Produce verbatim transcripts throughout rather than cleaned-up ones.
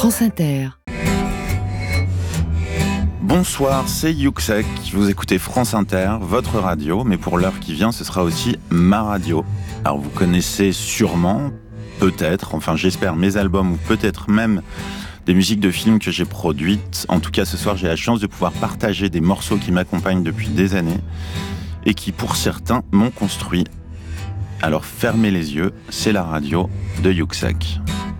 France Inter. Bonsoir, c'est Yuxek. Vous écoutez France Inter, votre radio, mais pour l'heure qui vient, ce sera aussi ma radio. Alors vous connaissez sûrement, peut-être, enfin j'espère, mes albums ou peut-être même des musiques de films que j'ai produites. En tout cas, ce soir, j'ai la chance de pouvoir partager des morceaux qui m'accompagnent depuis des années et qui, pour certains, m'ont construit. Alors fermez les yeux, c'est la radio de Yuxek.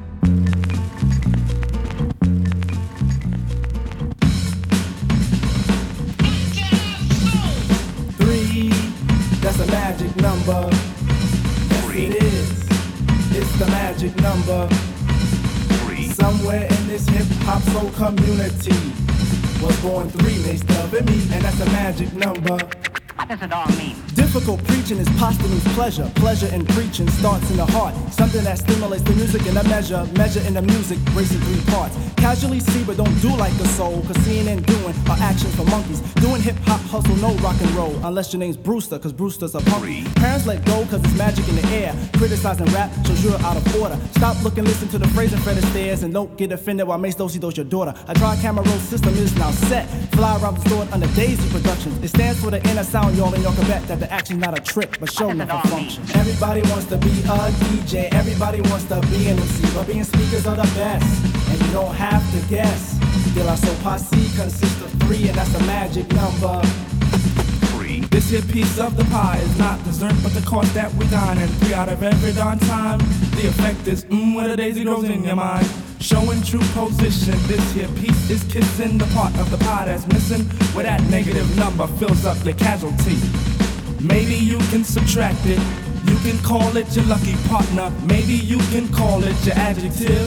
That's a magic number. Yes, it is. It's the magic number. Three. Somewhere in this hip-hop soul community was born three, they stub at me, and that's a magic number. What does it all mean? Difficult preaching is posthumous pleasure. Pleasure in preaching starts in the heart. Something that stimulates the music in a measure. Measure in the music, racing three parts. Casually see but don't do like a soul. Cause seeing and doing are actions for monkeys. Doing hip-hop hustle, no rock and roll. Unless your name's Brewster, cause Brewster's a punk. Parents let go cause it's magic in the air. Criticizing rap shows you're out of order. Stop looking, listen to the phrase and Fred Astaire. And don't get offended while Mace Dosey does your daughter. A dry camera roll system is now set. Fly around the store under Daisy Productions. It stands for the inner sound, y'all, and y'all can bet that the action's not a trick, but show never function. Everybody wants to be a D J, everybody wants to be an M C, but being speakers are the best, and you don't have to guess. De La Soul Posse consists of three, and that's a magic number. Three. This here piece of the pie is not dessert, but the course that we dine, and three out of every darn time, the effect is mmm, where the daisy grows in your mind. Showing true position, this here piece is kissing the part of the pie that's missing, where that negative number fills up your casualty. Maybe you can subtract it, you can call it your lucky partner, maybe you can call it your adjective.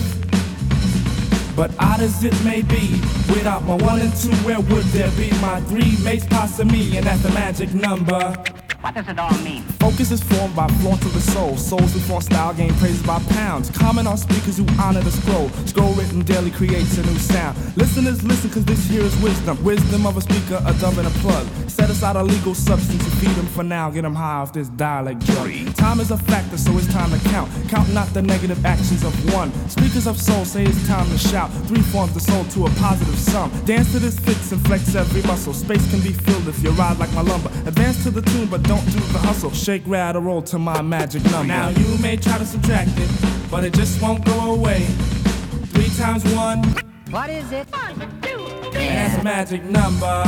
But odd as it may be, without my one and two, where would there be my three? Mace, Pasta, me, and that's the magic number. What does it all mean? Focus is formed by flaunt of the soul. Souls who flaunt style gain praises by pounds. Comment on speakers who honor the scroll. Scroll written daily creates a new sound. Listeners listen cause this here is wisdom. Wisdom of a speaker, a dove and a plug. Set aside a legal substance to feed them for now. Get them high off this dialect drug. Time is a factor so it's time to count. Count not the negative actions of one. Speakers of soul say it's time to shout. Three forms the soul to a positive sum. Dance to this fits and flex every muscle. Space can be filled if you ride like my lumber. Advance to the tune but don't do the hustle. Shake, rattle, roll to my magic number. Now you may try to subtract it, but it just won't go away. Three times one. What is it? One, two, three. And that's a magic number.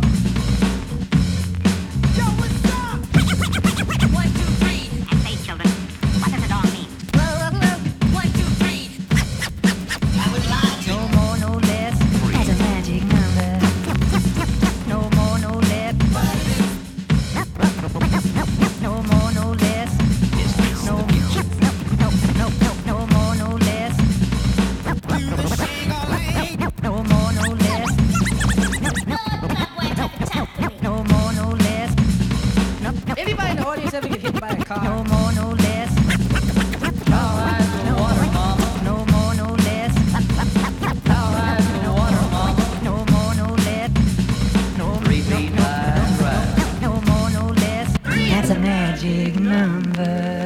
Yo, what's up? One, two, three. And say, children, what does it all mean? One, two, three. I would lie. No more, no less. That's a magic number. No more, no less. No more, no less. No, no, no, no, no, no more, no less. No more, no less. No more, no less. No, no. Anybody in the audience ever get hit by a car? No more, no less. All right, the water, mama. No more, no less. All right, the water, mama. No more, no less. No, Three feet wide, right. no more, no less. That's a magic number.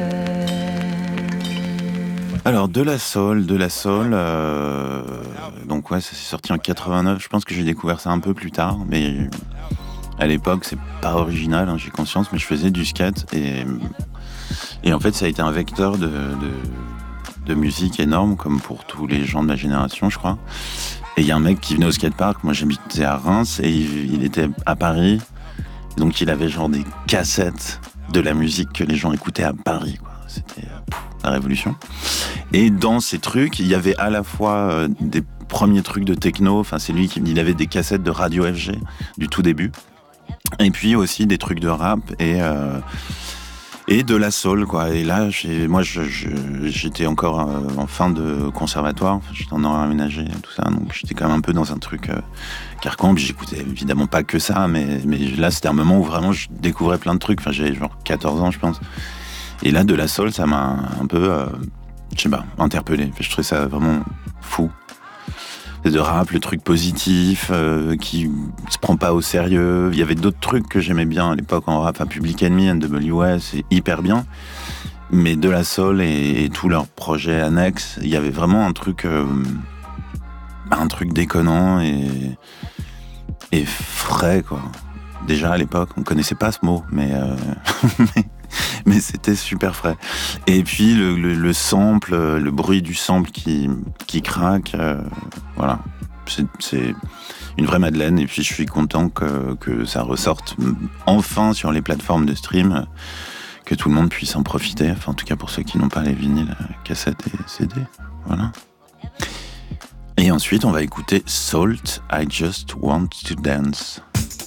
Alors, De La Soul, De La Soul, euh, donc ouais, ça s'est sorti en quatre-vingt-neuf, je pense que j'ai découvert ça un peu plus tard, mais à l'époque, c'est pas original, hein, j'ai conscience, mais je faisais du skate, et, et en fait, ça a été un vecteur de, de, de musique énorme, comme pour tous les gens de ma génération, je crois. Et il y a un mec qui venait au skatepark, moi j'habitais à Reims, et il, il était à Paris, donc il avait genre des cassettes de la musique que les gens écoutaient à Paris, quoi. C'était euh, pff, la révolution. Et dans ces trucs, il y avait à la fois euh, des premiers trucs de techno, enfin c'est lui qui il avait des cassettes de Radio F G du tout début, et puis aussi des trucs de rap et euh, et de la soul, quoi. Et là, j'ai, moi, je, je, j'étais encore euh, en fin de conservatoire, enfin, j'étais en horaire aménagé et tout ça, donc j'étais quand même un peu dans un truc euh, carcan. Puis j'écoutais évidemment pas que ça, mais mais là, c'était un moment où vraiment je découvrais plein de trucs. Enfin, j'avais genre quatorze ans, je pense. Et là, de la soul, ça m'a un peu, euh, je sais pas, interpellé. Je trouvais ça vraiment fou. de rap, le truc positif, euh, qui se prend pas au sérieux. Il y avait d'autres trucs que j'aimais bien à l'époque en rap, enfin, Public Enemy, N W S, c'est hyper bien. Mais De La Soul et, et tous leurs projets annexes, il y avait vraiment un truc... Euh, un truc déconnant et, et frais, quoi. Déjà à l'époque, on connaissait pas ce mot, mais, euh, mais, mais c'était super frais. Et puis le, le, le sample, le bruit du sample qui, qui craque, euh, voilà, c'est, c'est une vraie madeleine. Et puis je suis content que, que ça ressorte enfin sur les plateformes de stream, que tout le monde puisse en profiter, enfin en tout cas pour ceux qui n'ont pas les vinyles, cassettes et C D, voilà. Et ensuite on va écouter Salt, I Just Want to Dance.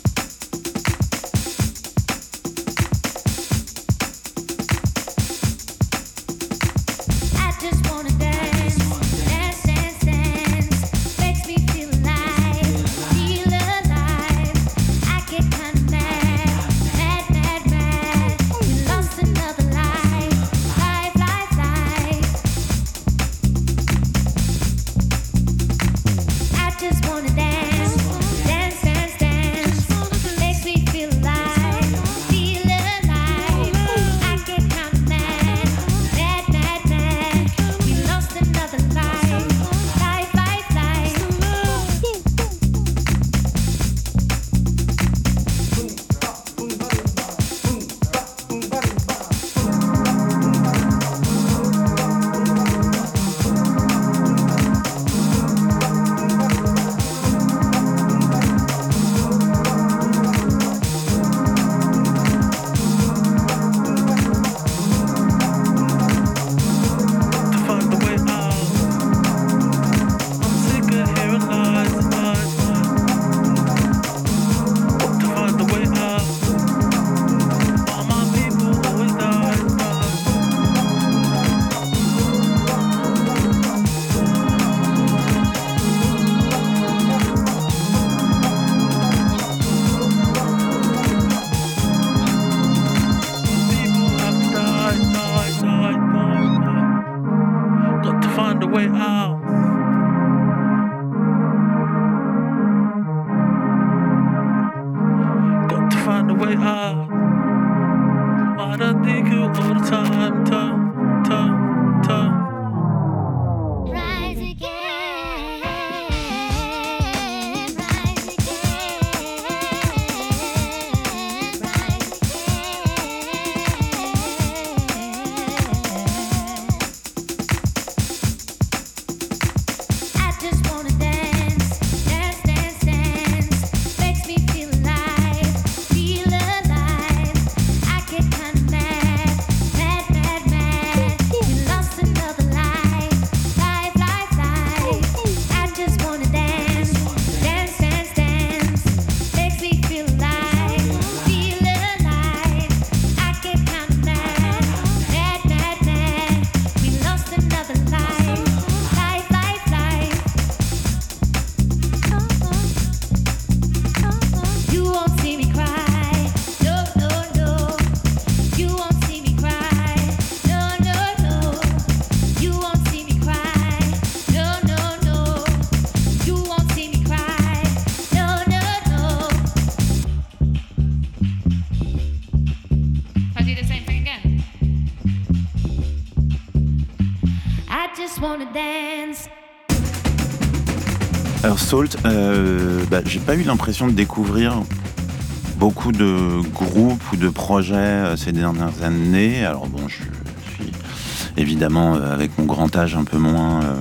Alors Salt, euh, bah, j'ai pas eu l'impression de découvrir beaucoup de groupes ou de projets euh, ces dernières années. Alors bon, je suis évidemment euh, avec mon grand âge un peu moins euh,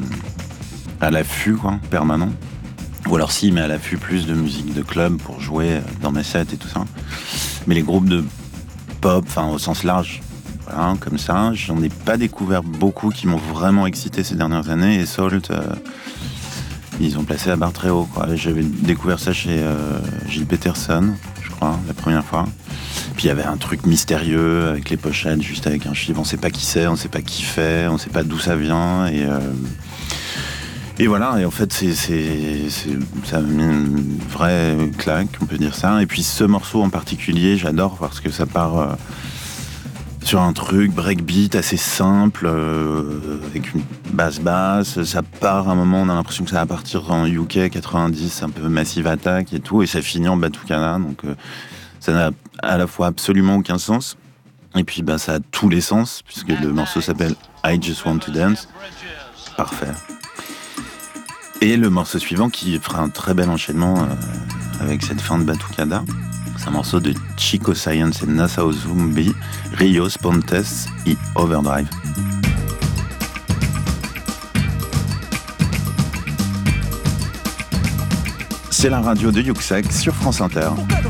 à l'affût, quoi, permanent. Ou alors si, mais à l'affût plus de musique de club pour jouer dans mes sets et tout ça. Mais les groupes de pop, enfin au sens large, voilà, comme ça, j'en ai pas découvert beaucoup qui m'ont vraiment excité ces dernières années. Et Salt, euh, ils ont placé la barre très haut, quoi. J'avais découvert ça chez euh, Gilles Peterson, je crois, la première fois. Puis il y avait un truc mystérieux avec les pochettes, juste avec un chiffre. On sait pas qui c'est, on sait pas qui fait, on sait pas d'où ça vient. Et, euh, et voilà, et en fait, c'est, c'est, c'est, ça m'a mis une vraie claque, on peut dire ça. Et puis ce morceau en particulier, j'adore parce que ça part euh, sur un truc breakbeat assez simple, euh, avec une basse basse. Ça part à un moment, on a l'impression que ça va partir en U K quatre-vingt-dix, un peu Massive Attack et tout, et ça finit en Batucana, donc euh, ça n'a à la fois absolument aucun sens, et puis bah, ça a tous les sens, puisque le morceau s'appelle I Just Want to Dance. Parfait. Et le morceau suivant qui fera un très bel enchaînement euh, avec cette fin de Batucada. C'est un morceau de Chico Science et Nassau Zumbi, Rios Pontes et Overdrive. C'est la radio de Yuxek sur France Inter.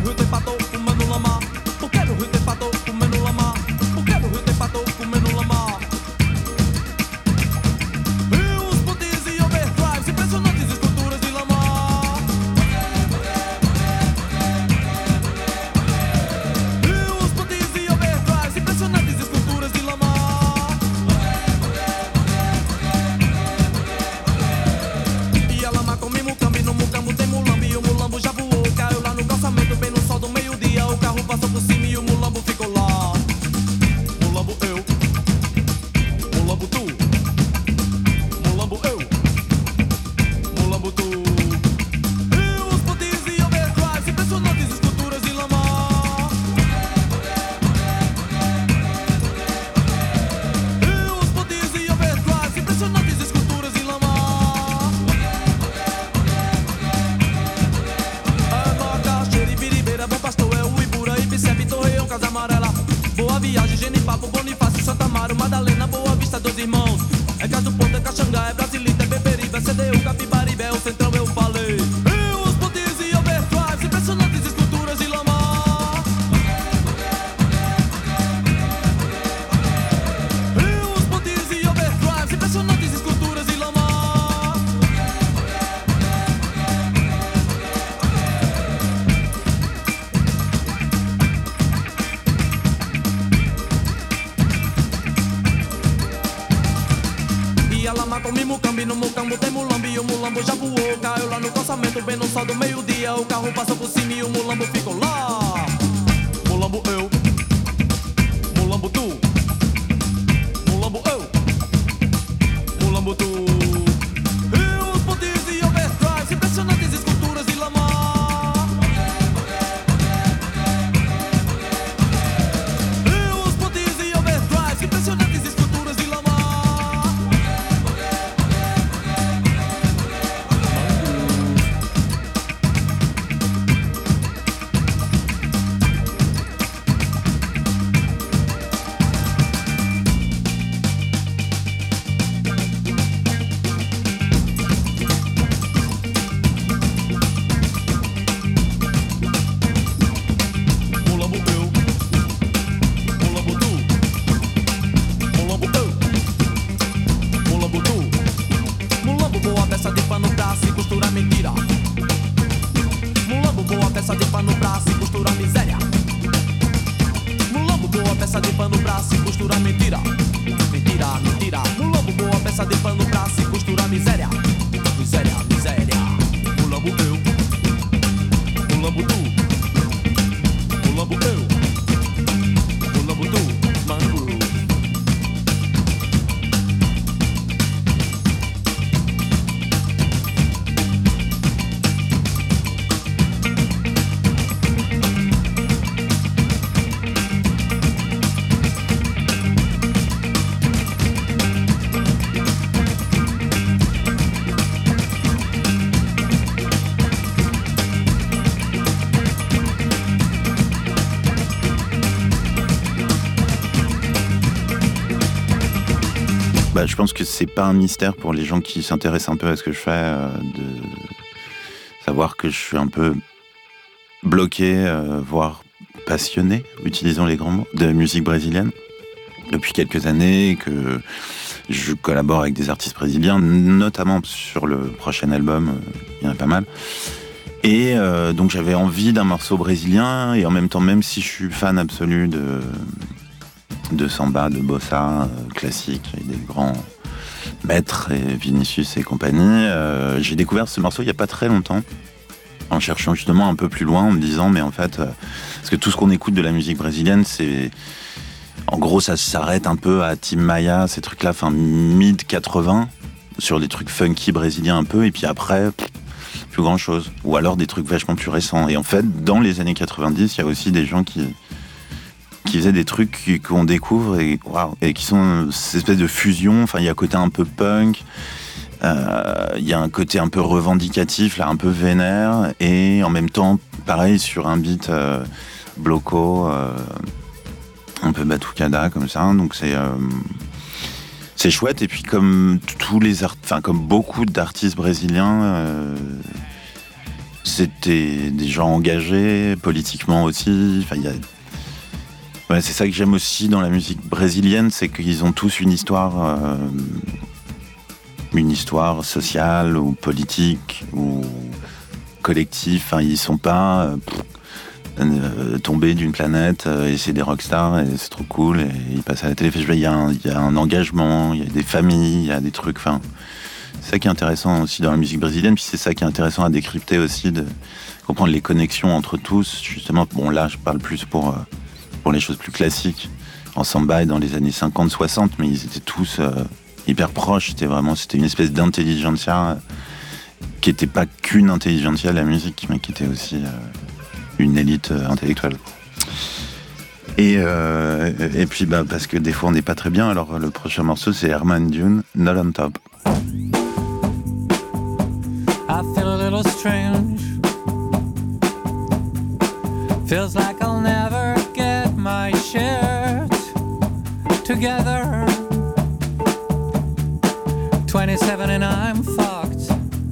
Bah, je pense que c'est pas un mystère pour les gens qui s'intéressent un peu à ce que je fais, euh, de savoir que je suis un peu bloqué, euh, voire passionné, utilisons les grands mots, de musique brésilienne depuis quelques années, que je collabore avec des artistes brésiliens, notamment sur le prochain album, euh, il y en a pas mal. Et euh, donc j'avais envie d'un morceau brésilien, et en même temps, même si je suis fan absolu de... de samba, de bossa, euh, classique, et des grands maîtres, et Vinicius et compagnie. Euh, j'ai découvert ce morceau il n'y a pas très longtemps, en cherchant justement un peu plus loin, en me disant, mais en fait, euh, parce que tout ce qu'on écoute de la musique brésilienne, c'est... En gros, ça s'arrête un peu à Tim Maia, ces trucs-là, fin mid quatre-vingts, sur des trucs funky brésiliens un peu, et puis après, pff, plus grand-chose. Ou alors des trucs vachement plus récents. Et en fait, dans les années quatre-vingt-dix, il y a aussi des gens qui... qui faisaient des trucs qu'on découvre et, wow, et qui sont cette espèce de fusion. Enfin, il y a un côté un peu punk, Euh, Il y a un côté un peu revendicatif, là, un peu vénère, et en même temps, pareil, sur un beat euh, bloco, euh, un peu batucada, comme ça. Donc c'est euh, c'est chouette. Et puis comme tous les art... enfin, comme beaucoup d'artistes brésiliens, euh, c'était des gens engagés politiquement aussi. Enfin, il y a... ouais, c'est ça que j'aime aussi dans la musique brésilienne, c'est qu'ils ont tous une histoire... Euh, une histoire sociale ou politique ou collective. Enfin, ils sont pas euh, pff, euh, tombés d'une planète euh, et c'est des rockstars et c'est trop cool et ils passent à la télé. Il y a un, il y a un engagement, il y a des familles, il y a des trucs. Enfin, c'est ça qui est intéressant aussi dans la musique brésilienne. Puis c'est ça qui est intéressant à décrypter aussi, de comprendre les connexions entre tous. Justement, bon là, je parle plus pour euh, pour les choses plus classiques en samba et dans les années cinquante soixante, mais ils étaient tous euh, hyper proche, c'était vraiment, c'était une espèce d'intelligentsia qui n'était pas qu'une intelligentsia la musique, mais qui était aussi euh, une élite euh, intellectuelle. Et, euh, et puis bah, parce que des fois on n'est pas très bien, alors le prochain morceau c'est Herman Dune, Not on Top. I feel a little strange. Feels like I'll never get my shit together. twenty-seven and I'm fucked.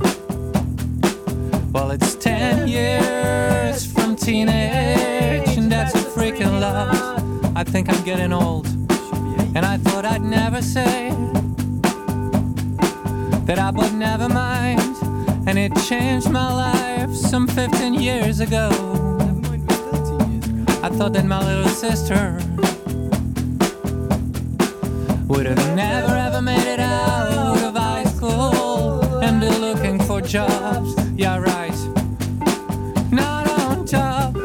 Well, it's ten years from teenage, and that's a freaking lot. I think I'm getting old, and I thought I'd never say that I would never mind, and it changed my life some fifteen years ago. I thought that my little sister would have never ever made it out of high school and be looking for jobs. Yeah, right. Not on top.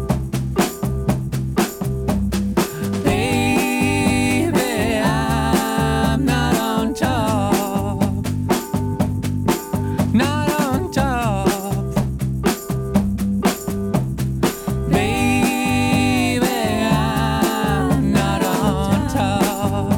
Baby, I'm not on top. Not on top. Baby, I'm not on top.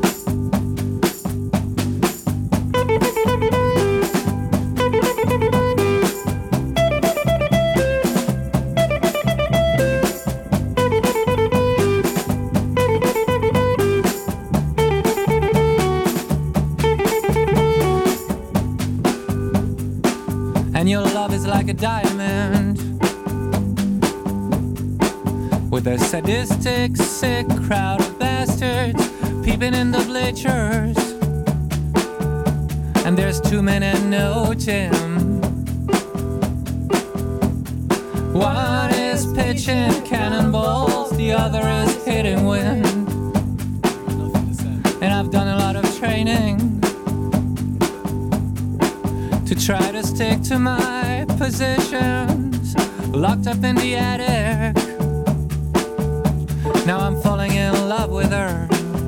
And your love is like a diamond with a sadistic, sick crowd of bastards peeping in the bleachers. And there's two men and no Tim. One is pitching cannonballs, the other is hitting wind. And I've done a lot of training to try to stick to my positions, locked up in the attic. Now I'm falling in love with her.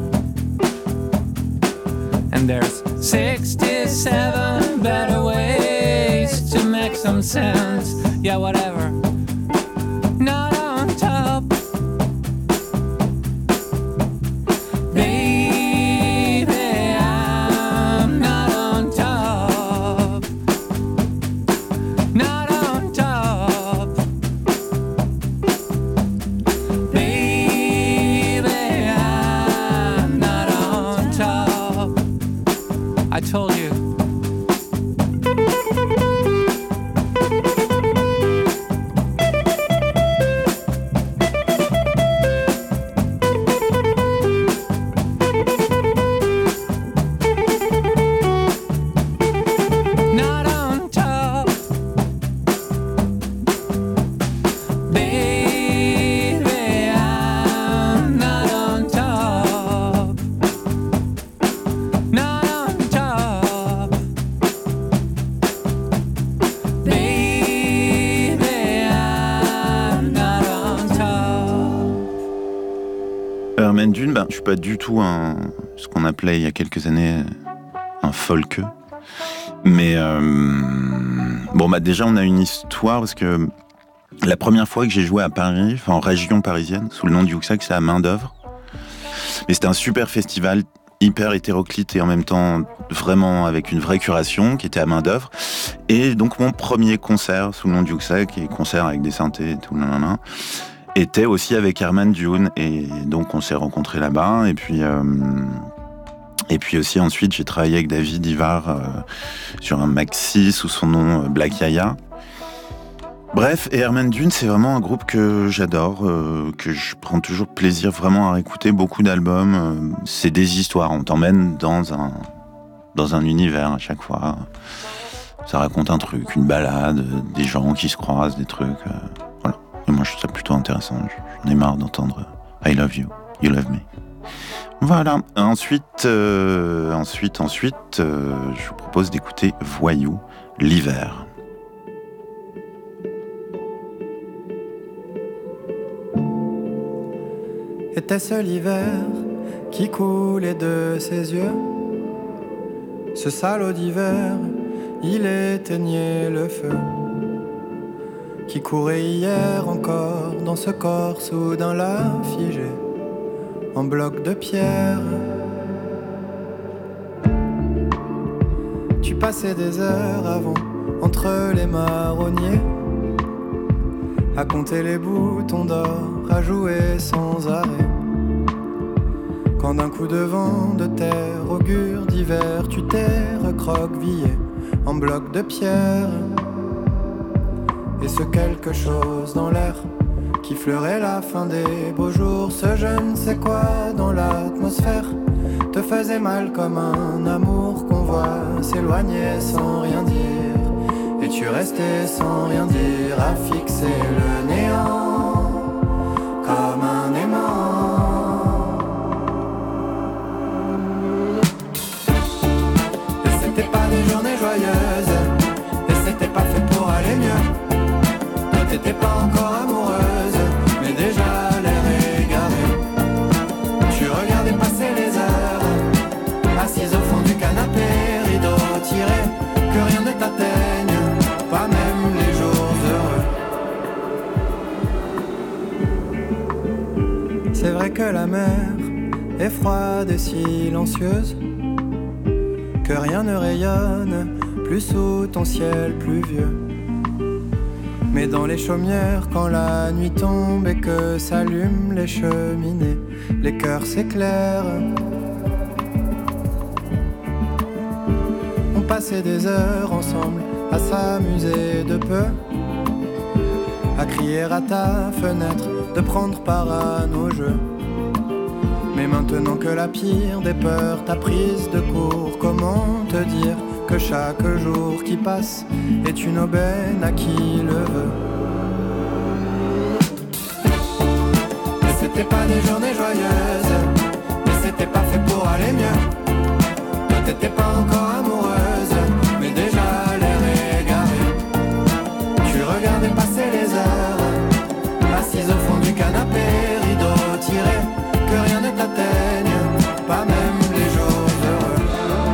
And there's sixty-seven better ways to make some sense. Yeah, whatever. Not on top. Baby, I'm not on top. Not on top. Baby, I'm not on top. I told you. Not on top. Baby, I'm not on top. Not on top. Baby, I'm not on top. Herman Dune, ben, je suis pas du tout un, ce qu'on appelait il y a quelques années un folkeux. Mais euh, bon, bah déjà on a une histoire parce que la première fois que j'ai joué à Paris, enfin en région parisienne, sous le nom du Hooksack, c'est à Main d'œuvre. Mais c'était un super festival hyper hétéroclite et en même temps vraiment avec une vraie curation qui était à main d'œuvre. Et donc mon premier concert sous le nom de Yuxek, qui est concert avec des synthés et tout, nanana, était aussi avec Herman Dune. Et donc on s'est rencontrés là-bas. Et puis, euh, et puis aussi ensuite j'ai travaillé avec David Ivar euh, sur un maxi sous son nom euh, Black Yaya. Bref, et Herman Dune, c'est vraiment un groupe que j'adore, euh, que je prends toujours plaisir vraiment à réécouter, beaucoup d'albums. Euh, c'est des histoires, on t'emmène dans un, dans un univers à chaque fois. Ça raconte un truc, une balade, des gens qui se croisent, des trucs. Euh, voilà. Et moi, je trouve ça plutôt intéressant. J'en ai marre d'entendre I love you, you love me. Voilà. Ensuite, euh, ensuite, ensuite, euh, je vous propose d'écouter Voyou, l'hiver. Était-ce l'hiver qui coulait de ses yeux? Ce salaud d'hiver, il éteignait le feu qui courait hier encore dans ce corps soudain là figé en bloc de pierre. Tu passais des heures avant entre les marronniers à compter les boutons d'or, à jouer sans arrêt. Quand d'un coup de vent de terre, augure d'hiver, tu t'es recroquevillé en bloc de pierre. Et ce quelque chose dans l'air qui fleurait la fin des beaux jours, ce je ne sais quoi dans l'atmosphère te faisait mal comme un amour qu'on voit s'éloigner sans rien dire. Et tu restais sans rien dire à fixer le néant comme un aimant. Et c'était pas des journées joyeuses, et c'était pas fait pour aller mieux. Toi t'étais pas encore amoureuse, mais déjà l'air égaré. Tu regardais passer les heures, assise au fond du canapé, rideau tiré, que rien ne t'atteigne. Pas même les jours heureux. C'est vrai que la mer est froide et silencieuse, que rien ne rayonne plus sous ton ciel pluvieux. Mais dans les chaumières, quand la nuit tombe et que s'allument les cheminées, les cœurs s'éclairent. On passait des heures ensemble à s'amuser de peu, à crier à ta fenêtre, de prendre part à nos jeux. Mais maintenant que la pire des peurs t'a prise de court, comment te dire que chaque jour qui passe est une aubaine à qui le veut? Mais c'était pas des journées joyeuses, mais c'était pas fait pour aller mieux. Toi t'étais pas encore amoureuse, mais déjà l'air égaré. Tu regardais passer les heures, assise au fond du canapé, rideau tiré, que rien ne t'atteigne, pas même les jours heureux.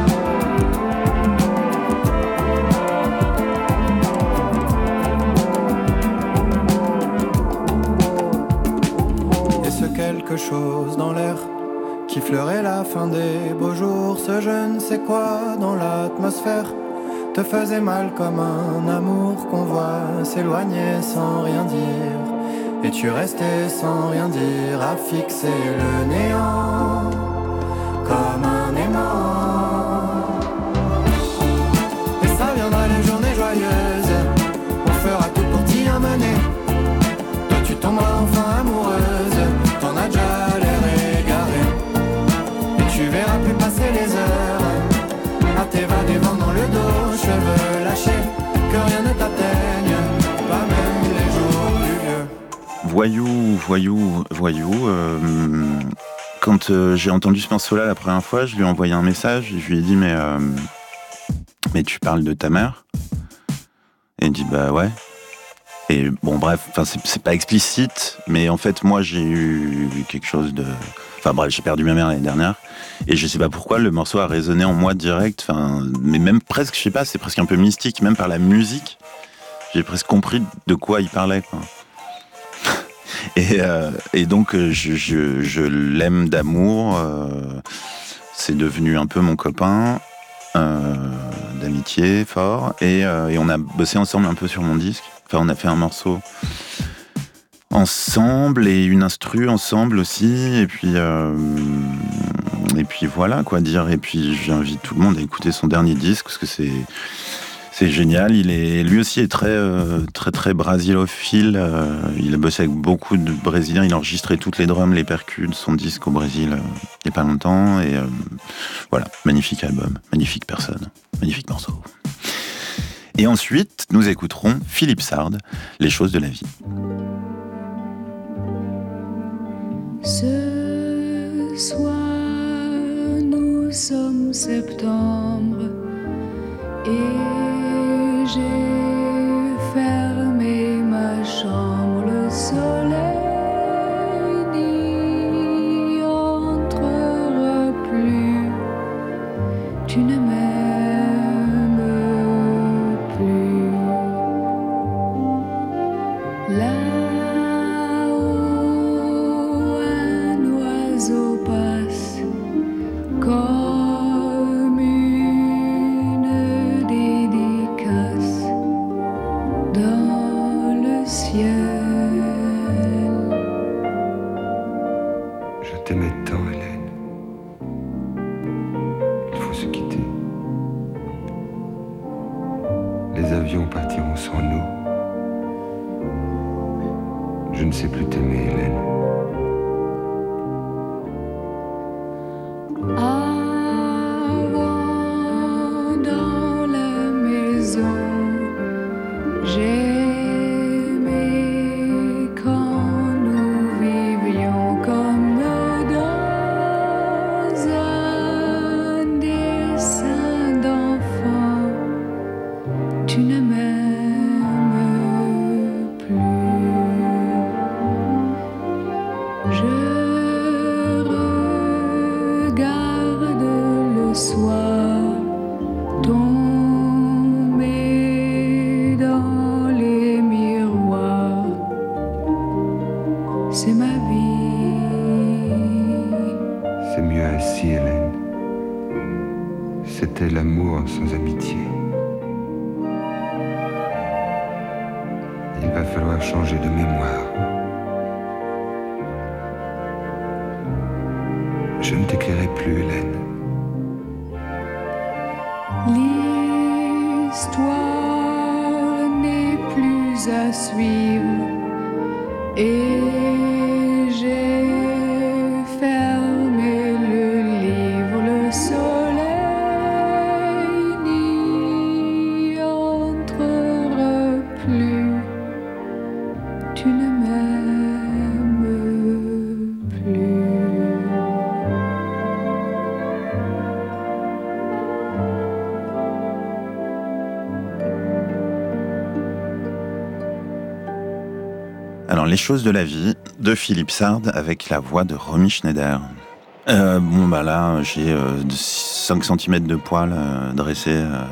Et ce quelque chose dans l'air qui fleurait la fin des beaux jours, ce je ne sais quoi dans l'atmosphère te faisait mal comme un amour qu'on voit s'éloigner sans rien dire. Et tu restais sans rien dire à fixer le néant comme un aimant. Et ça viendra les journées joyeuses, on fera tout pour t'y amener. Toi tu tomberas enfin amoureuse, t'en as déjà l'air égaré. Et tu verras plus passer les heures à t'évader vent dans le dos, cheveux lâchés, que rien ne t'atteigne, pas même les jours plus vieux. Voyou, voyou, voyou. Euh, quand euh, j'ai entendu ce morceau-là la première fois, je lui ai envoyé un message et je lui ai dit mais, euh, mais tu parles de ta mère? Et il dit bah ouais. Et bon bref, c'est, c'est pas explicite, mais en fait moi j'ai eu quelque chose de... Enfin bref, j'ai perdu ma mère l'année dernière et je sais pas pourquoi le morceau a résonné en moi direct, enfin, mais même presque, je sais pas, c'est presque un peu mystique, même par la musique, j'ai presque compris de quoi il parlait, quoi. Et, euh, et donc je, je, je l'aime d'amour. Euh, c'est devenu un peu mon copain euh, d'amitié fort, et, euh, et on a bossé ensemble un peu sur mon disque. Enfin, on a fait un morceau ensemble et une instru ensemble aussi, et puis euh, et puis voilà quoi dire. Et puis j'invite tout le monde à écouter son dernier disque parce que c'est c'est génial. Il est lui aussi est très euh, très très brasilophile. Euh, il a bossé avec beaucoup de Brésiliens. Il a enregistré toutes les drums, les percus de son disque au Brésil euh, il y a pas longtemps. Et euh, voilà, magnifique album, magnifique personne, magnifique morceau. Et ensuite, nous écouterons Philippe Sard, Les choses de la vie. Ce soir, nous sommes septembre et j'ai fermé ma chambre. Le soleil n'y entrera plus. Tu ne m'aimes plus. Là-haut, un oiseau passe comme une dédicace dans le ciel. Je t'aimais tant, Hélène. Il faut se quitter. Les avions partiront sans nous. Je ne sais plus t'aimer, Hélène. Avant, dans la maison, j'aimais quand nous vivions comme dans un dessin d'enfant. Tu ne m'aimes plus. Je regarde le soir tomber dans les miroirs. C'est ma vie. C'est mieux ainsi, Hélène. C'était l'amour sans amitié. Il va falloir changer de mémoire. Je ne t'écrirai plus, Hélène. L'histoire n'est plus à suivre et j'ai fermé le livre. Le soleil n'y entrera plus. Tu ne m'aimes plus. Alors, Les choses de la vie de Philippe Sard avec la voix de Romy Schneider. Euh, bon, bah là, j'ai euh, cinq centimètres de poils euh, dressés euh,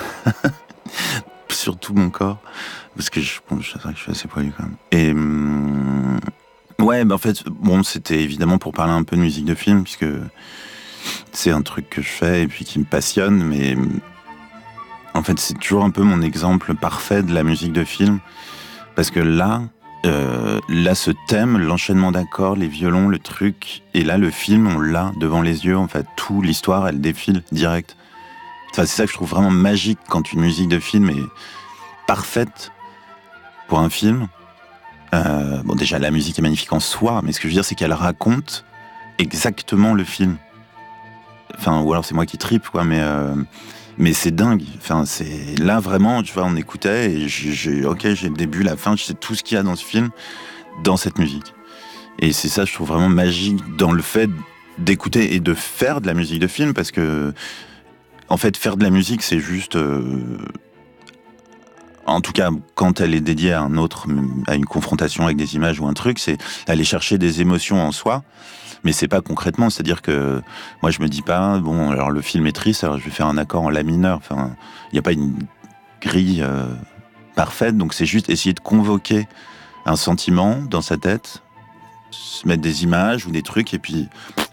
sur tout mon corps. Parce que je, bon, c'est vrai que je suis assez poilu quand même. Et hum, ouais, bah en fait, bon, c'était évidemment pour parler un peu de musique de film, puisque c'est un truc que je fais et puis qui me passionne, mais en fait, c'est toujours un peu mon exemple parfait de la musique de film. Parce que là, Euh, là, ce thème, l'enchaînement d'accords, les violons, le truc, et là, le film, on l'a devant les yeux, en fait, tout, l'histoire, elle défile direct. Enfin, c'est ça que je trouve vraiment magique quand une musique de film est parfaite pour un film. Euh, bon, déjà, la musique est magnifique en soi, mais ce que je veux dire, c'est qu'elle raconte exactement le film. Enfin, ou alors c'est moi qui tripe, quoi, mais... Euh, Mais c'est dingue. Enfin, c'est là vraiment, tu vois, on écoutait et j'ai, j'ai, ok, j'ai le début, la fin, je sais tout ce qu'il y a dans ce film, dans cette musique. Et c'est ça, je trouve vraiment magique dans le fait d'écouter et de faire de la musique de film, parce que, en fait, faire de la musique, c'est juste, euh, en tout cas, quand elle est dédiée à un autre, à une confrontation avec des images ou un truc, c'est aller chercher des émotions en soi. Mais c'est pas concrètement, c'est-à-dire que moi je me dis pas, bon, alors le film est triste, alors je vais faire un accord en la mineur. Enfin, il n'y a pas une grille euh, parfaite, donc c'est juste essayer de convoquer un sentiment dans sa tête, se mettre des images ou des trucs, et puis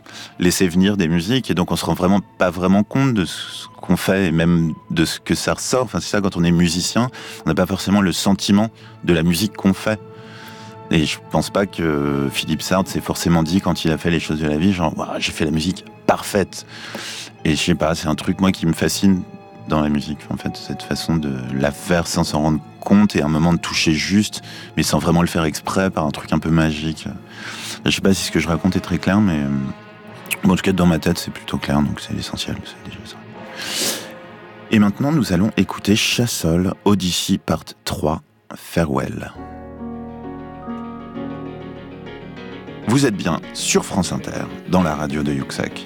laisser venir des musiques, et donc on se rend vraiment pas vraiment compte de ce qu'on fait et même de ce que ça ressort. Enfin, c'est ça, quand on est musicien, on n'a pas forcément le sentiment de la musique qu'on fait. Et je pense pas que Philippe Sard s'est forcément dit, quand il a fait Les choses de la vie, genre, wow, j'ai fait la musique parfaite. Et je sais pas, c'est un truc, moi, qui me fascine dans la musique, en fait, cette façon de la faire sans s'en rendre compte, et un moment de toucher juste, mais sans vraiment le faire exprès, par un truc un peu magique. Je sais pas si ce que je raconte est très clair, mais bon, en tout cas, dans ma tête, c'est plutôt clair, donc c'est l'essentiel, c'est déjà ça. Et maintenant, nous allons écouter Chassol, Odyssey Part trois, Farewell. Vous êtes bien sur France Inter, dans la radio de Yuxek.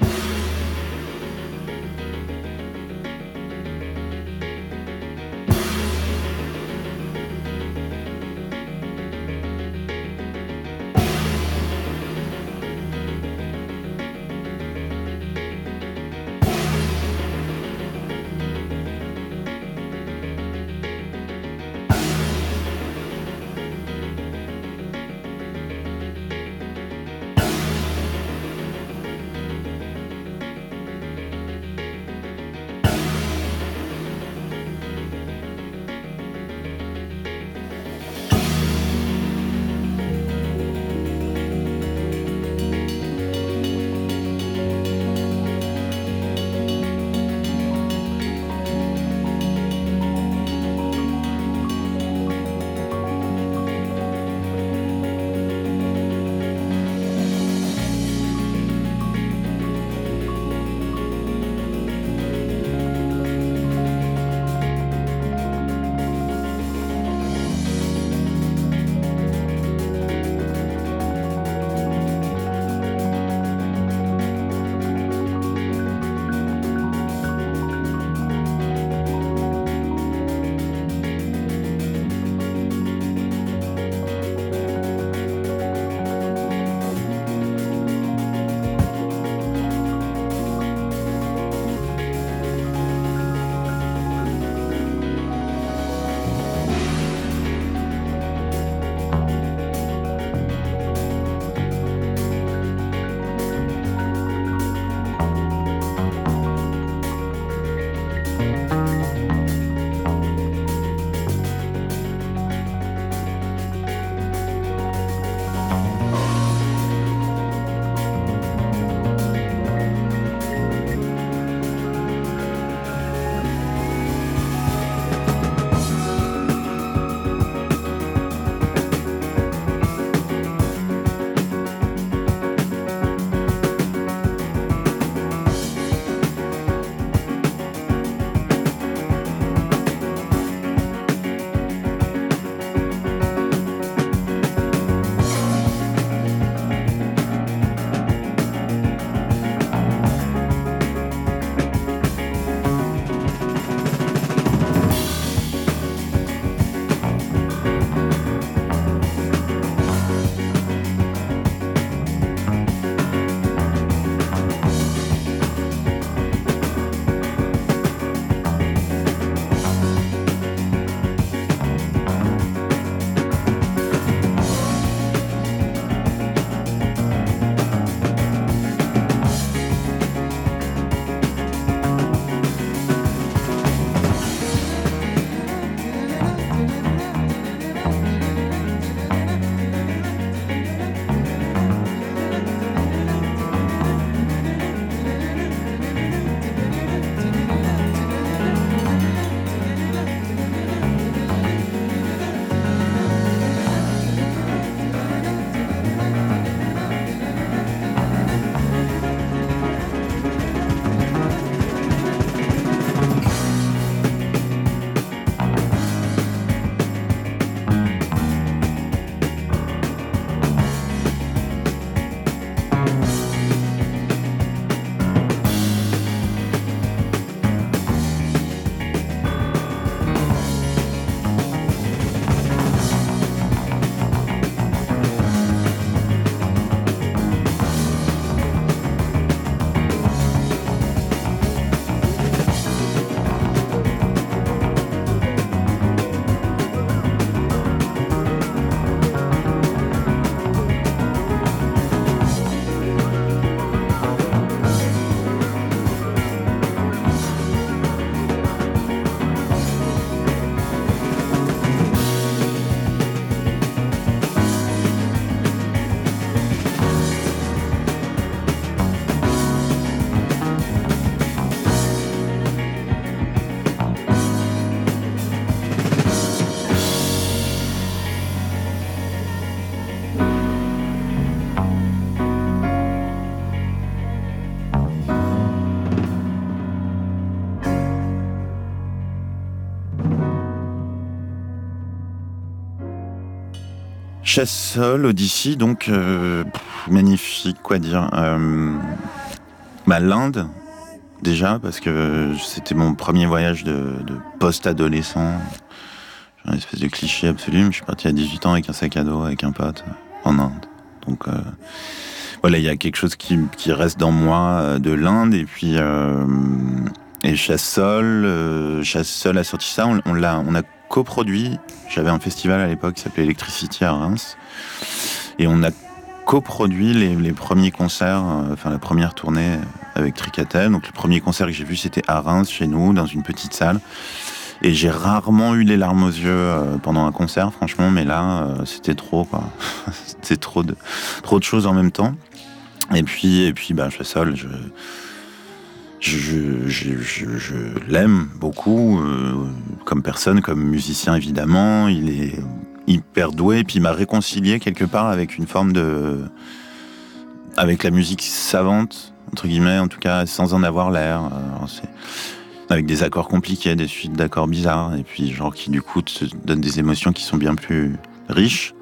Chasse Sol, Odyssey, donc euh, pff, magnifique, quoi dire. Euh, bah, l'Inde, déjà, parce que c'était mon premier voyage de, de post-adolescent. J'ai un espèce de cliché absolu, mais je suis parti à dix-huit ans avec un sac à dos, avec un pote, en Inde. Donc euh, voilà, il y a quelque chose qui, qui reste dans moi euh, de l'Inde, et puis... Euh, et Chasse Sol, euh, Chasse Sol a sorti ça, on, on l'a, on a coproduit. J'avais un festival à l'époque qui s'appelait Electricity à Reims, et on a coproduit les, les premiers concerts, euh, enfin la première tournée avec Tricatel. Donc le premier concert que j'ai vu, c'était à Reims, chez nous, dans une petite salle. Et j'ai rarement eu les larmes aux yeux euh, pendant un concert, franchement, mais là, euh, c'était trop, quoi. C'était trop de, trop de choses en même temps. Et puis, et puis, bah, Chasse Sol, je... Je, je, je, je, je l'aime beaucoup, euh, comme personne, comme musicien évidemment. Il est hyper doué, et puis il m'a réconcilié quelque part avec une forme de... avec la musique savante, entre guillemets, en tout cas, sans en avoir l'air. Alors, c'est... avec des accords compliqués, des suites d'accords bizarres, et puis genre qui du coup te donnent des émotions qui sont bien plus riches.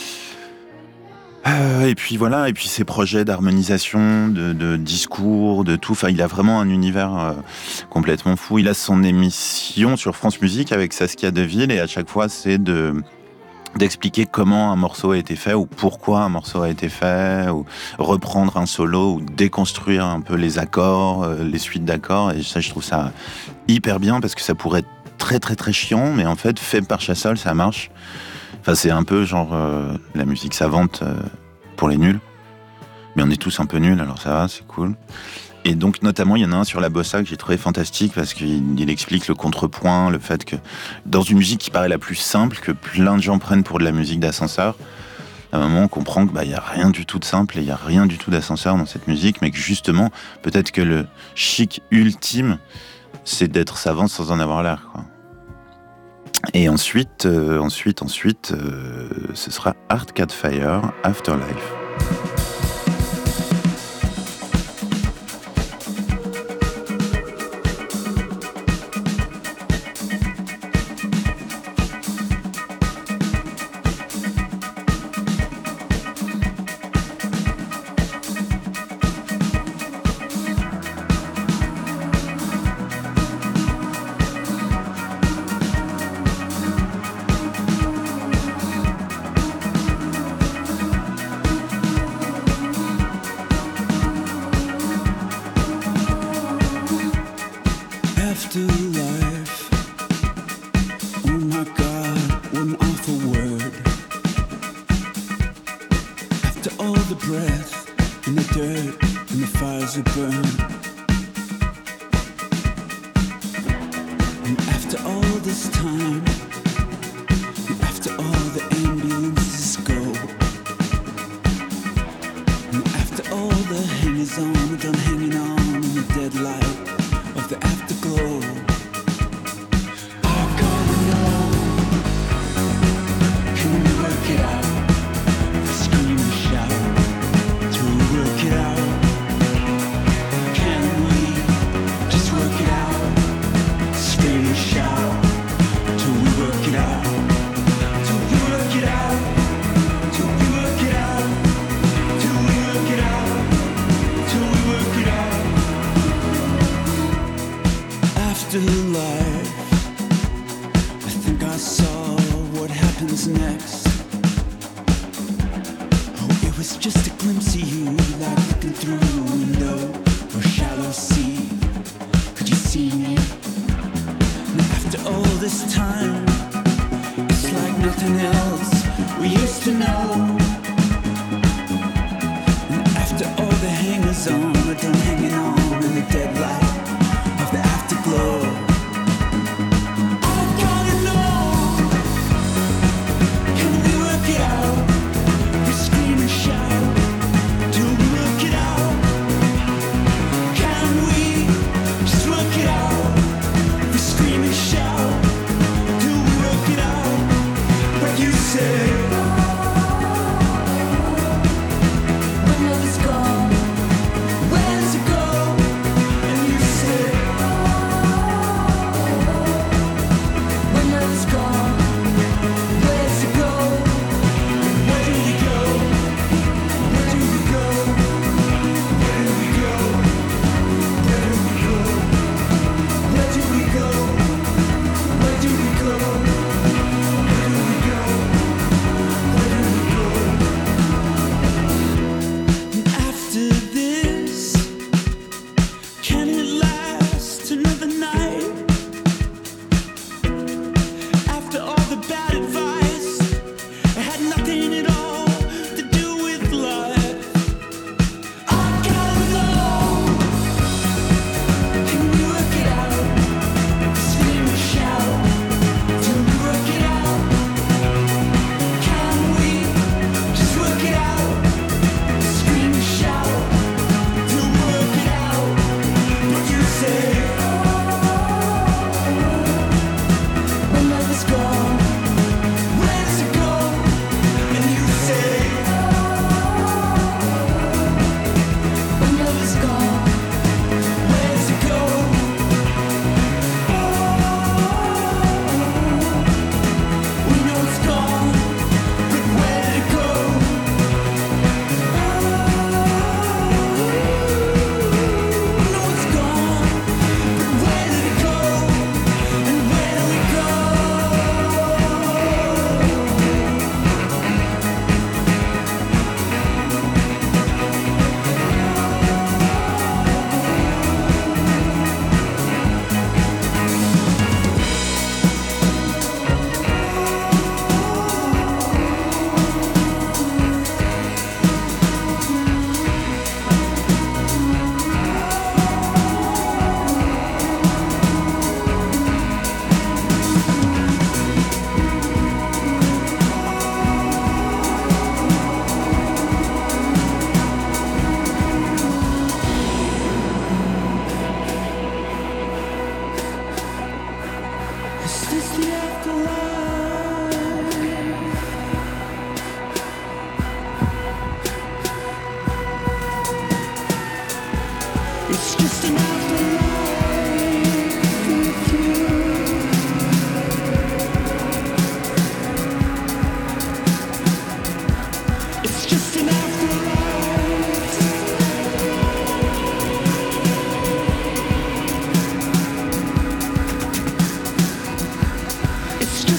Euh, et puis voilà, et puis ses projets d'harmonisation, de, de discours, de tout. Enfin, il a vraiment un univers euh, complètement fou. Il a son émission sur France Musique avec Saskia Deville, et à chaque fois, c'est de d'expliquer comment un morceau a été fait, ou pourquoi un morceau a été fait, ou reprendre un solo, ou déconstruire un peu les accords, euh, les suites d'accords. Et ça, je trouve ça hyper bien, parce que ça pourrait être très très très chiant, mais en fait, fait par Chasse Sol, ça marche. Enfin, c'est un peu genre euh, la musique savante euh, pour les nuls. Mais on est tous un peu nuls, alors ça va, c'est cool. Et donc, notamment, il y en a un sur la bossa que j'ai trouvé fantastique, parce qu'il il explique le contrepoint, le fait que dans une musique qui paraît la plus simple, que plein de gens prennent pour de la musique d'ascenseur, à un moment, on comprend qu'il bah, n'y a rien du tout de simple et il n'y a rien du tout d'ascenseur dans cette musique, mais que justement, peut-être que le chic ultime, c'est d'être savant sans en avoir l'air, quoi. Et ensuite, euh, ensuite, ensuite, euh, ce sera Arcade Fire, Afterlife. Afterlife. Oh my God, what an awful word. After all the breath and the dirt and the fires that burn, and after all this time, and after all the ambulances go, and after all the hangers on, we're done hanging on in the dead light of the afterglow. I gotta know, can we work it out? We scream and shout till we work it out. Can we just work it out? Scream and shout till we work it out. Till we work it out. Till we work it out. Till we work it out. Till we work it out. Afterlife, I think I saw what happens next. Oh, it was just a glimpse of you, like looking through a window or shallow sea. Could you see me? And after all this time, it's like nothing else we used to know. And after all the hangers on, we're done hanging on in the dead light of the afterglow. I gotta know, can we work it out? We scream and shout till we work it out. Can we just work it out? We scream and shout till we work it out. But you say, when will this go? Where does it go? And you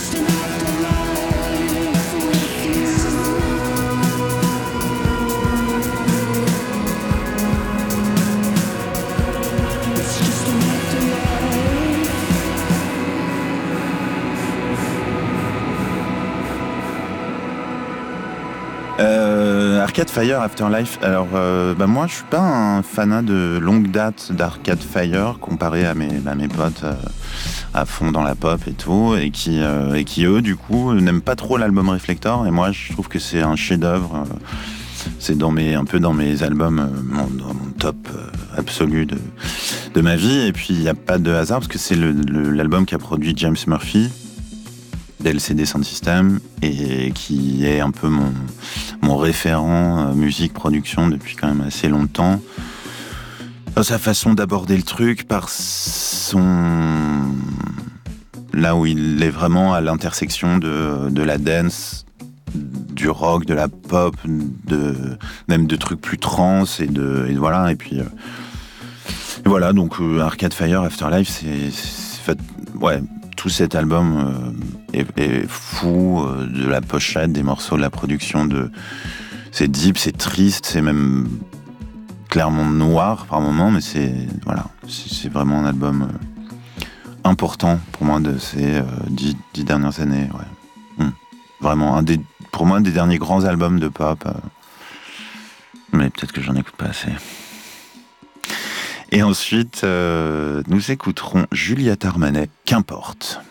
Euh, Arcade Fire Afterlife. Alors, euh, bah moi, je suis pas un fanat de longue date d'Arcade Fire comparé à mes, à mes potes euh, à fond dans la pop et tout, et qui, euh, et qui eux, du coup, n'aiment pas trop l'album Reflector. Et moi, je trouve que c'est un chef-d'œuvre. Euh, c'est dans mes, un peu dans mes albums, euh, mon, dans mon top euh, absolu de, de ma vie. Et puis, il n'y a pas de hasard parce que c'est le, le, l'album qu'a produit James Murphy d'L C D Sound System et qui est un peu mon, mon référent euh, musique production depuis quand même assez longtemps. Dans sa façon d'aborder le truc, par son... là où il est vraiment à l'intersection de, de la dance, du rock, de la pop, de, même de trucs plus trance et de, et voilà, et puis... Euh, et voilà, donc euh, Arcade Fire Afterlife, c'est... c'est ouais, tout cet album euh, est, est fou, euh, de la pochette, des morceaux, de la production, de... c'est deep, c'est triste, c'est même clairement noir par moments, mais c'est voilà, c'est, c'est vraiment un album euh, important pour moi de ces euh, dix, dix dernières années. Ouais. Hum. Vraiment un des, pour moi, un des derniers grands albums de pop. Euh, mais peut-être que j'en écoute pas assez. Et ensuite, euh, nous écouterons Juliette Armanet, Qu'importe.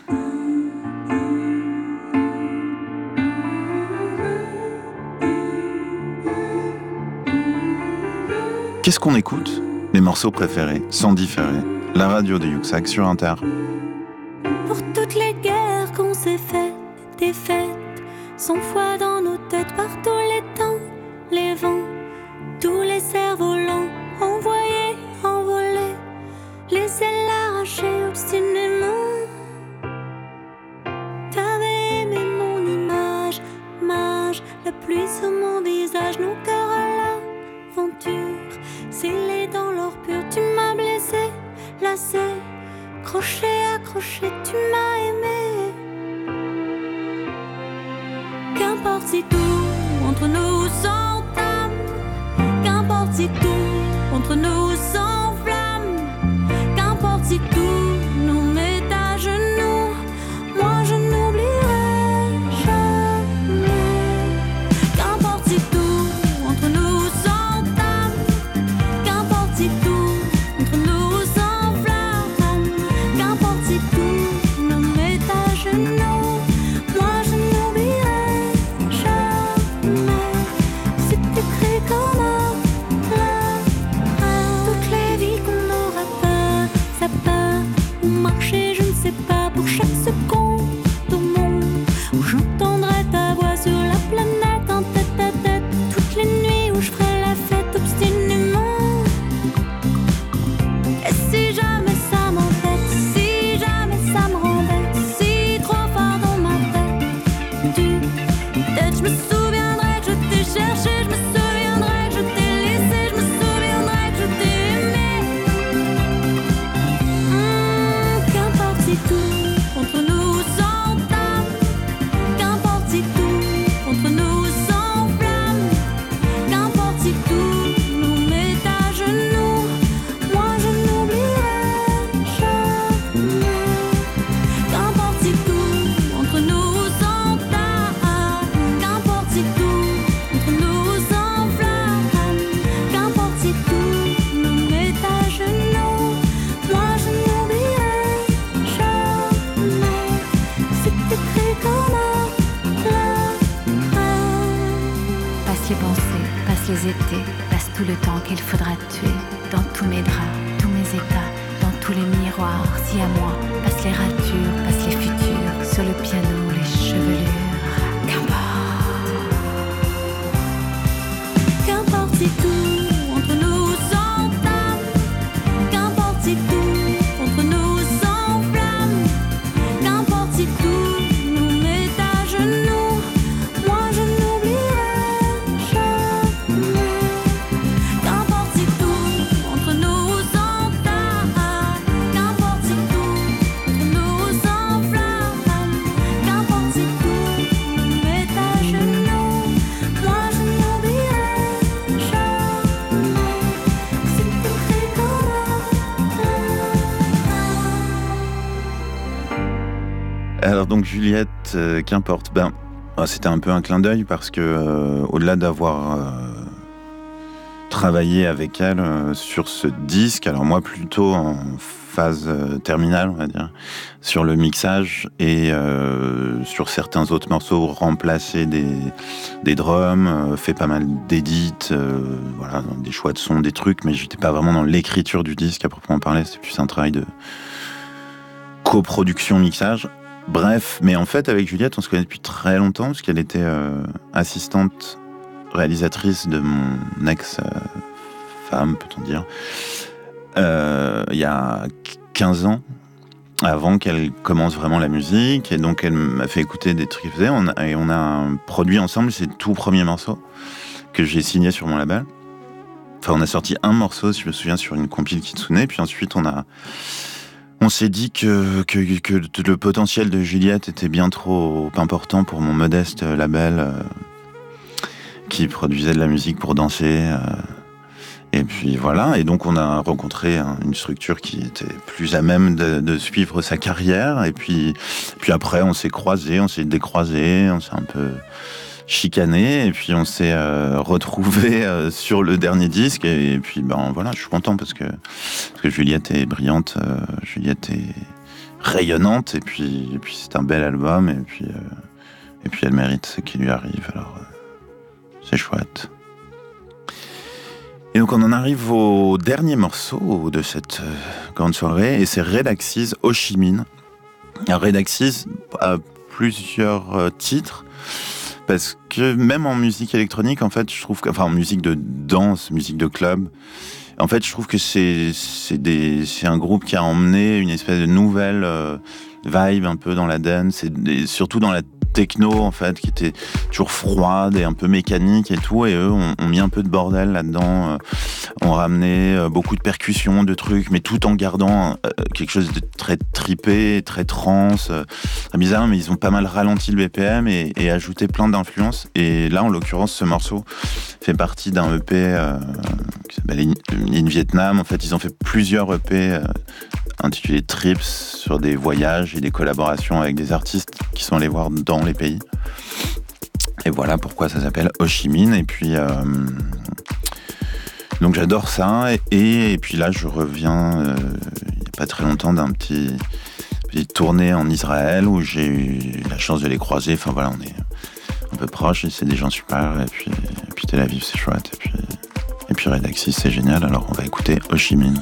Qu'est-ce qu'on écoute ? Les morceaux préférés, sans différer. La radio de Yuxak sur Inter. Pour toutes les guerres qu'on s'est faites, des fêtes, cent fois dans nos têtes, par tous les temps, les vents, tous les cerfs-volants, envoyés, envolés, les ailes arrachées obstinément. T'avais aimé mon image, mage, la pluie sur mon visage, nos cœurs à l'aventure. Scellé dans l'or pur, tu m'as blessé, lassé, crochet, accroché, tu m'as aimé. Qu'importe si tout entre nous s'entame, qu'importe si tout entre nous s'enflamme, qu'importe si tout nous met à genoux, moi je n'oublierai jamais. Qu'importe si tout entre nous s'entame, qu'importe si tout entre nous s'enflamme, qu'importe si tout nous met à genoux, moi je n'oublierai jamais. C'est écrit comme un plein. Toutes les vies qu'on aura peur, ça part ou marcher, je ne sais pas, pour chaque seconde au monde où j'entendrai ta voix sur la planète en tête à tête. Toutes les nuits où je ferai la fête obstinément. Et si jamais ça m'embête, si jamais ça me rend bête, si trop fort dans ma tête, tu, peut-être je me souviendrai que je t'ai cherché, je me souviendrai que je t'ai laissé, je me souviendrai que je t'ai aimé. Mmh, qu'importe si tout entre nous s'entame, qu'importe si tout entre nous s'enflamme, qu'importe si tout nous met à genoux, moi je n'oublierai jamais. Qu'importe si tout entre nous s'entame, qu'importe si tout entre nous s'enflamme, qu'importe si tout nous met à genoux, moi je n'oublierai jamais. C'est écrit comme un plein. Passe les pensées, passe les étés, passe tout le temps qu'il faudra tuer. Dans tous mes draps, tous mes états, dans tous les miroirs, si à moi, passe les ratures, passe les futurs, sur le piano, les chevelures. Qu'importe. Qu'importe si tout entre nous s'entame, qu'importe si tout entre nous s'enflamme, qu'importe si tout nous met à genoux, moi je n'oublierai jamais. Qu'importe si tout entre nous s'entame, qu'importe si tout entre nous s'enflamme, Alors donc Juliette, euh, qu'importe. Ben, c'était un peu un clin d'œil parce que euh, au-delà d'avoir euh, travaillé avec elle euh, sur ce disque, alors moi plutôt en phase euh, terminale, on va dire, sur le mixage et euh, sur certains autres morceaux, remplacer des, des drums, euh, fait pas mal d'édits, euh, voilà, des choix de son, des trucs, mais j'étais pas vraiment dans l'écriture du disque à proprement parler, c'était plus un travail de coproduction, mixage. Bref, mais en fait, avec Juliette, on se connaît depuis très longtemps, parce qu'elle était euh, assistante réalisatrice de mon ex-femme, peut-on dire, euh, il y a quinze ans, avant qu'elle commence vraiment la musique, et donc elle m'a fait écouter des trucs qu'elle faisait, on a, et on a produit ensemble ses tout premiers morceaux, que j'ai signés sur mon label. Enfin, on a sorti un morceau, si je me souviens, sur une compile Kitsune, puis ensuite on a... On s'est dit que, que, que le potentiel de Juliette était bien trop important pour mon modeste label euh, qui produisait de la musique pour danser. Euh, et puis voilà, et donc on a rencontré hein, une structure qui était plus à même de, de suivre sa carrière. Et puis, puis après, on s'est croisés, on s'est décroisés, on s'est un peu chicané, et puis on s'est euh, retrouvé euh, sur le dernier disque, et, et puis ben voilà, je suis content parce que, parce que Juliette est brillante, euh, Juliette est rayonnante, et puis, et puis c'est un bel album, et puis, euh, et puis elle mérite ce qui lui arrive, alors euh, c'est chouette. Et donc on en arrive au dernier morceau de cette euh, grande soirée, et c'est Redaxis Ho Chi Minh. Alors Redaxis a plusieurs euh, titres, parce que même en musique électronique, en fait, je trouve que, enfin, en musique de danse, musique de club, en fait, je trouve que c'est, c'est, des, c'est un groupe qui a emmené une espèce de nouvelle euh, vibe un peu dans la dance, et, et surtout dans la techno, en fait, qui était toujours froide et un peu mécanique et tout, et eux ont, ont mis un peu de bordel là-dedans, euh, ont ramené euh, beaucoup de percussions, de trucs, mais tout en gardant euh, quelque chose de très tripé, très trance, euh, très bizarre, mais ils ont pas mal ralenti le B P M et, et ajouté plein d'influences, et là, en l'occurrence, ce morceau fait partie d'un E P euh, qui s'appelle In, In Vietnam. En fait, ils ont fait plusieurs E P euh, intitulés Trips, sur des voyages et des collaborations avec des artistes qui sont allés voir dans les pays. Et voilà pourquoi ça s'appelle Ho Chi Minh. Et puis, euh, donc j'adore ça. Et, et, et puis là, je reviens euh, il n'y a pas très longtemps d'un petit petite tournée en Israël où j'ai eu la chance de les croiser. Enfin voilà, on est un peu proches et c'est des gens super. Et puis, et puis Tel Aviv, c'est chouette. Et puis, et puis Redaxis, c'est génial. Alors on va écouter Ho Chi Minh.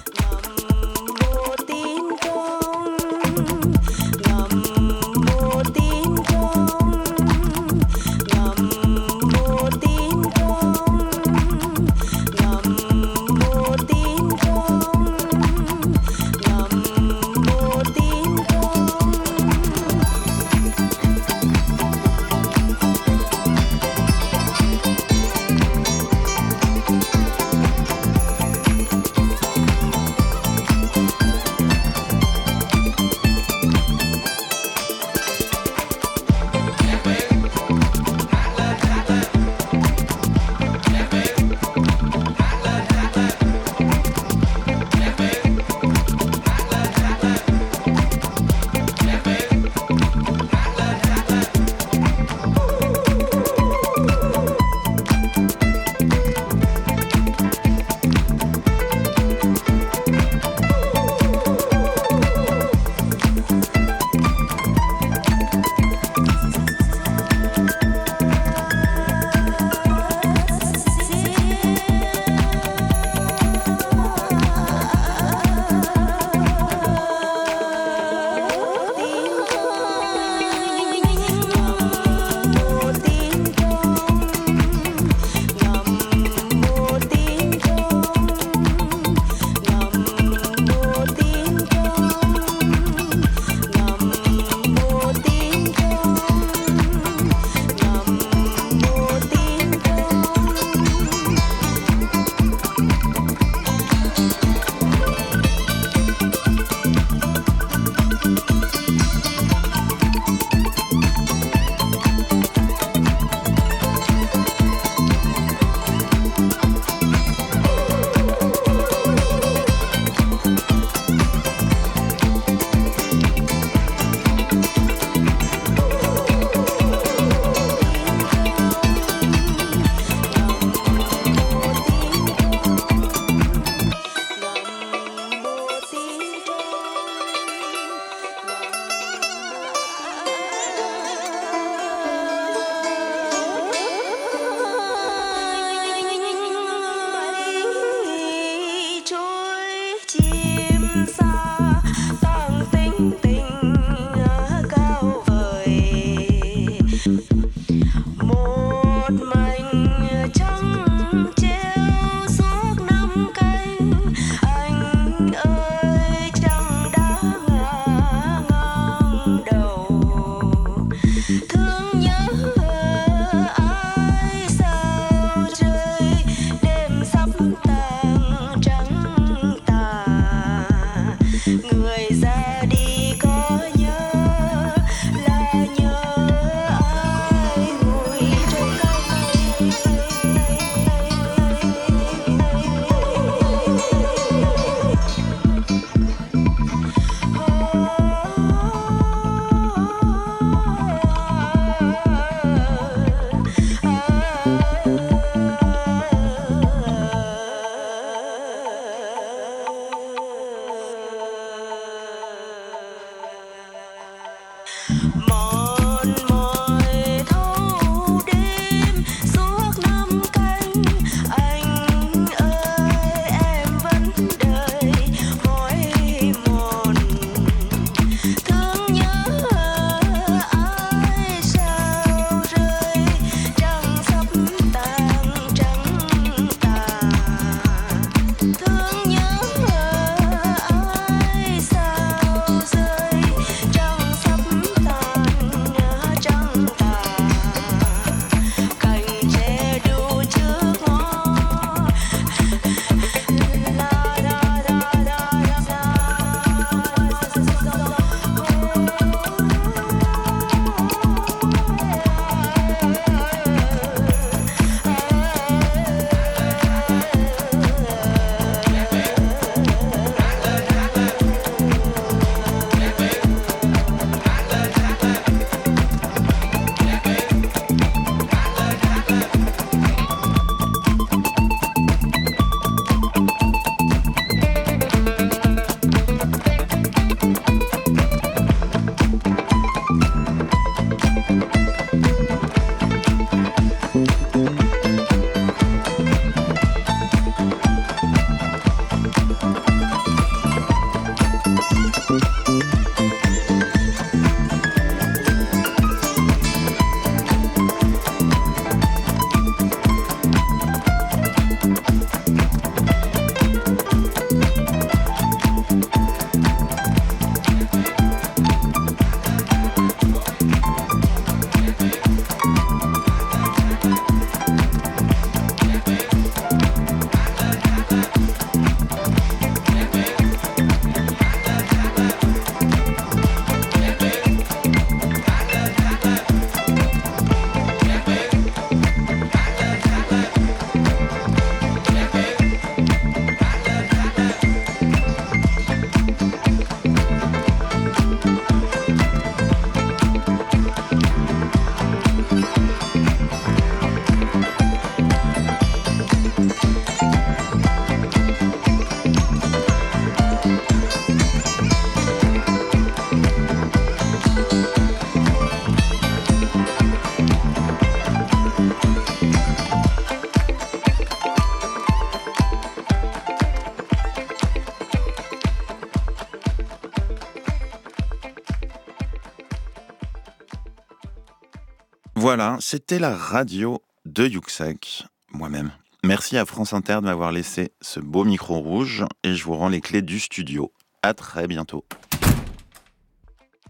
thương nhớ ai sao rơi đêm sắp tàn trắng tà người ra đi có nhớ là nhớ ai ngồi trên cao mây. Mòn mỏi thâu đêm suốt năm canh anh ơi em vẫn đợi mỏi mòn thương nhớ ai sao rơi trăng sắp tàn trắng tà thương nhớ ai sao rơi trăng sắp tàn trắng tà cành tre đu trước ngõ la la la la Voilà, c'était la radio de Yuxek, moi-même. Merci à France Inter de m'avoir laissé ce beau micro rouge et je vous rends les clés du studio. À très bientôt.